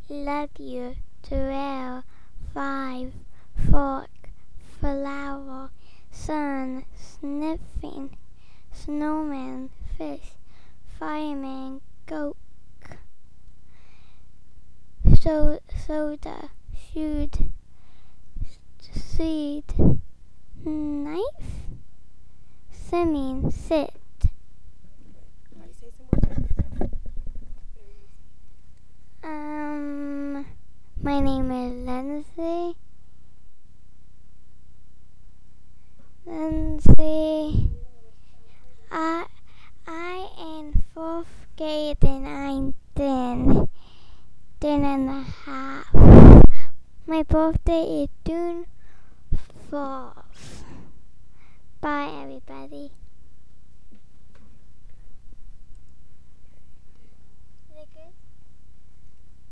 love you, 12, 5, fork, flower, sun, sniffing, snowman, fish, fireman, goat, soda, shoot, seed, knife, swimming, sit. Say some more times. My name is Lindsay. I in fourth grade and I'm 10 and a half. My birthday is June 4th. Bye, everybody.